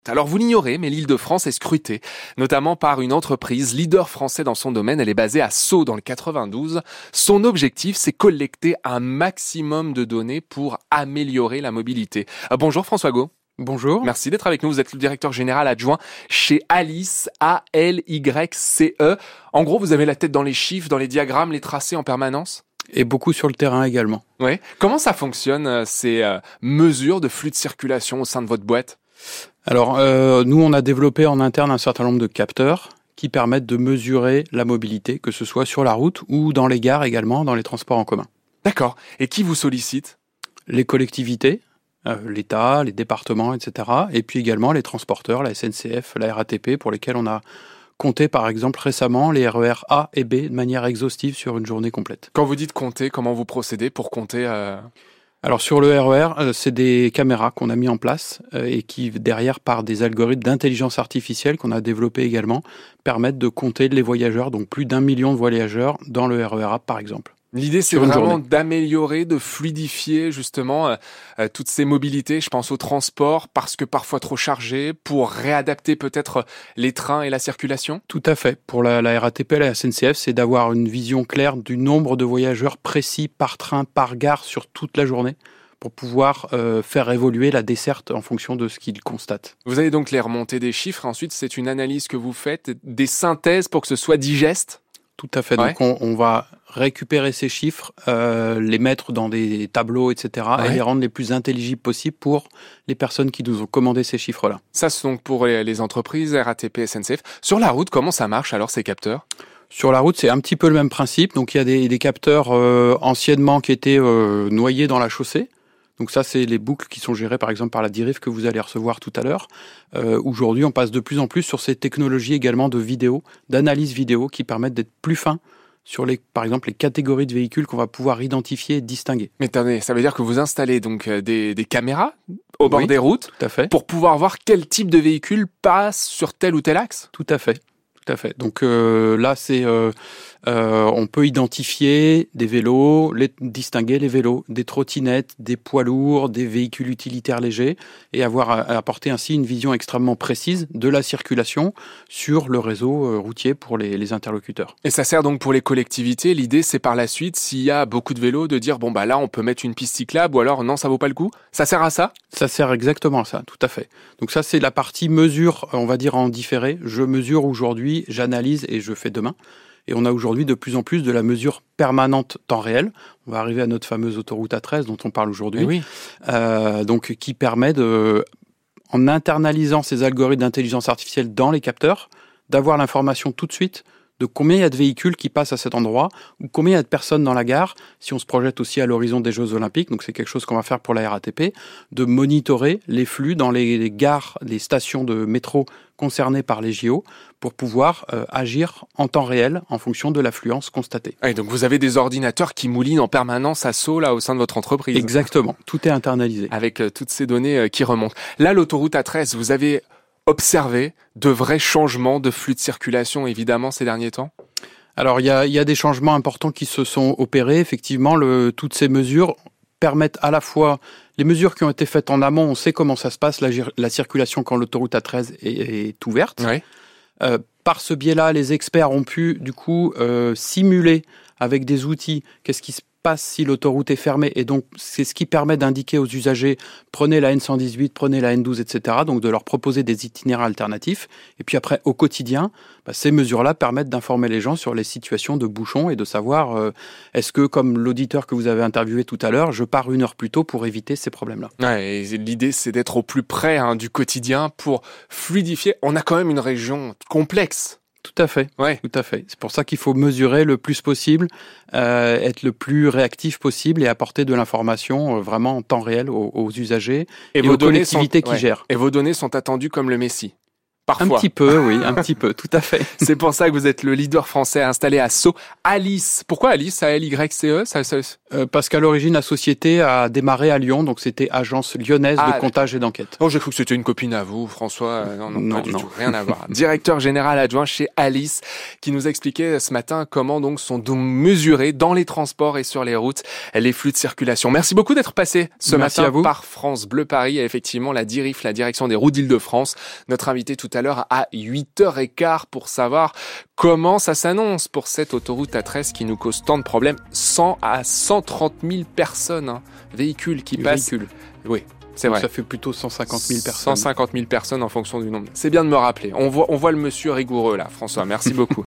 Alors vous l'ignorez, mais l'Île-de-France est scrutée, notamment par une entreprise leader français dans son domaine. Elle est basée à Sceaux dans le 92. Son objectif, c'est collecter un maximum de données pour améliorer la mobilité. Bonjour François Gault. Bonjour. Merci d'être avec nous. Vous êtes le directeur général adjoint chez Alyce, A-L-Y-C-E. En gros, vous avez la tête dans les chiffres, dans les diagrammes, les tracés en permanence ? Et beaucoup sur le terrain également. Oui. Comment ça fonctionne, ces mesures de flux de circulation au sein de votre boîte ? Alors, nous, on a développé en interne un certain nombre de capteurs qui permettent de mesurer la mobilité, que ce soit sur la route ou dans les gares également, dans les transports en commun. D'accord. Et qui vous sollicite ? Les collectivités, l'État, les départements, etc. Et puis également les transporteurs, la SNCF, la RATP, pour lesquels on a compté par exemple récemment les RER A et B de manière exhaustive sur une journée complète. Quand vous dites compter, comment vous procédez pour compter Alors sur le RER, c'est des caméras qu'on a mis en place et qui derrière par des algorithmes d'intelligence artificielle qu'on a développés également permettent de compter les voyageurs, donc plus d'1 million de voyageurs dans le RER A par exemple. L'idée, c'est vraiment d'améliorer, de fluidifier justement toutes ces mobilités. Je pense au transport, parce que parfois trop chargé, pour réadapter peut-être les trains et la circulation. Tout à fait. Pour la RATP et la SNCF, c'est d'avoir une vision claire du nombre de voyageurs précis par train, par gare sur toute la journée, pour pouvoir faire évoluer la desserte en fonction de ce qu'ils constatent. Vous allez donc les remonter des chiffres. Ensuite, c'est une analyse que vous faites, des synthèses pour que ce soit digeste. Tout à fait. Ouais. Donc on va récupérer ces chiffres, les mettre dans des tableaux, etc. Ouais. Et les rendre les plus intelligibles possibles pour les personnes qui nous ont commandé ces chiffres-là. Ça, c'est donc pour les entreprises, RATP, SNCF. Sur la route, comment ça marche alors ces capteurs ? Sur la route, c'est un petit peu le même principe. Donc il y a des capteurs anciennement qui étaient noyés dans la chaussée. Donc ça, c'est les boucles qui sont gérées par exemple par la DIRIF que vous allez recevoir tout à l'heure. Aujourd'hui, on passe de plus en plus sur ces technologies également de vidéo, d'analyse vidéo qui permettent d'être plus fins sur par exemple les catégories de véhicules qu'on va pouvoir identifier et distinguer. Mais attendez, ça veut dire que vous installez donc des caméras au bord des routes tout à fait. Pour pouvoir voir quel type de véhicule passe sur tel ou tel axe ? Tout à fait. Tout à fait. Donc là, on peut identifier des vélos, distinguer les vélos, des trottinettes, des poids lourds, des véhicules utilitaires légers et apporter ainsi une vision extrêmement précise de la circulation sur le réseau routier pour les interlocuteurs. Et ça sert donc pour les collectivités. L'idée, c'est par la suite, s'il y a beaucoup de vélos, de dire bon bah là, on peut mettre une piste cyclable ou alors non, ça vaut pas le coup. Ça sert à ça ? Ça sert exactement à ça, tout à fait. Donc ça, c'est la partie mesure, on va dire en différé. Je mesure aujourd'hui, j'analyse et je fais demain. Et on a aujourd'hui de plus en plus de la mesure permanente temps réel. On va arriver à notre fameuse autoroute A13 dont on parle aujourd'hui. Oui. Donc qui permet en internalisant ces algorithmes d'intelligence artificielle dans les capteurs, d'avoir l'information tout de suite de combien il y a de véhicules qui passent à cet endroit, ou combien il y a de personnes dans la gare, si on se projette aussi à l'horizon des Jeux Olympiques, donc c'est quelque chose qu'on va faire pour la RATP, de monitorer les flux dans les gares, les stations de métro concernées par les JO, pour pouvoir agir en temps réel en fonction de l'affluence constatée. Et donc vous avez des ordinateurs qui moulinent en permanence à Sceaux là au sein de votre entreprise. Exactement, tout est internalisé. Avec toutes ces données qui remontent. Là, l'autoroute A13, vous avez observé de vrais changements de flux de circulation, évidemment, ces derniers temps ? Alors, il y a des changements importants qui se sont opérés. Effectivement, toutes ces mesures permettent à la fois les mesures qui ont été faites en amont, on sait comment ça se passe, la circulation quand l'autoroute A13 est ouverte. Oui. Par ce biais-là, les experts ont pu, du coup, simuler avec des outils qu'est-ce qui se passe si l'autoroute est fermée. Et donc, c'est ce qui permet d'indiquer aux usagers, prenez la N118, prenez la N12, etc. Donc, de leur proposer des itinéraires alternatifs. Et puis après, au quotidien, ces mesures-là permettent d'informer les gens sur les situations de bouchons et de savoir est-ce que, comme l'auditeur que vous avez interviewé tout à l'heure, je pars 1 heure plus tôt pour éviter ces problèmes-là. Ouais, et l'idée, c'est d'être au plus près du quotidien pour fluidifier. On a quand même une région complexe. Tout à fait, ouais. Tout à fait. C'est pour ça qu'il faut mesurer le plus possible, être le plus réactif possible et apporter de l'information vraiment en temps réel aux usagers et aux collectivités qui gèrent. Et vos données sont attendues comme le Messie. parfois. Un petit peu, oui, un petit peu, tout à fait. C'est pour ça que vous êtes le leader français installé à Sceaux. Alice. Pourquoi Alice? A-L-Y-C-E? Parce qu'à l'origine, la société a démarré à Lyon, donc c'était agence lyonnaise de comptage et d'enquête. Oh, j'ai cru que c'était une copine à vous, François. Non, pas du tout, rien à voir. Directeur général adjoint chez Alice, qui nous expliquait ce matin comment donc sont mesurés dans les transports et sur les routes les flux de circulation. Merci beaucoup d'être passé ce matin par France Bleu Paris. Et effectivement, la DIRIF, la direction des routes d'Île-de-France, notre invité tout à l'heure à 8h15 pour savoir comment ça s'annonce pour cette autoroute A13 qui nous cause tant de problèmes. 100 à 130 000 personnes, véhicules qui passent. Oui. C'est vrai. Ça fait plutôt 150 000 personnes. 150 000 personnes en fonction du nombre. C'est bien de me rappeler. On voit le monsieur rigoureux là, François. Merci beaucoup.